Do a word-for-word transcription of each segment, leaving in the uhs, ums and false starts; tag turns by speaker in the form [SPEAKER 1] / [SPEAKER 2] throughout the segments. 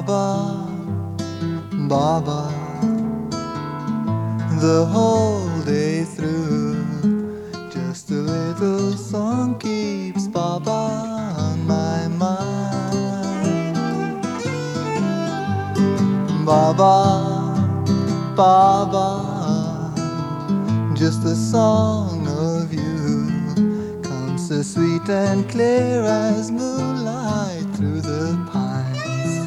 [SPEAKER 1] Baba, Baba, the whole day through. Just a little song keeps Baba on my mind. Baba, Baba, just the song of you comes so sweet and clear as moonlight through the pines.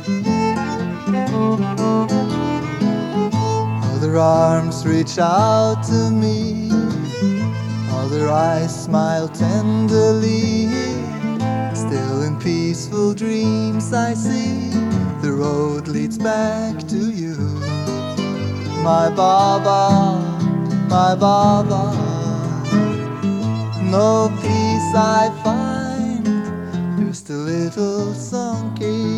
[SPEAKER 1] Other arms reach out to me, other eyes smile tenderly. Still in peaceful dreams I see the road leads back to you. My Baba, my Baba, no peace I find, just a little song keeps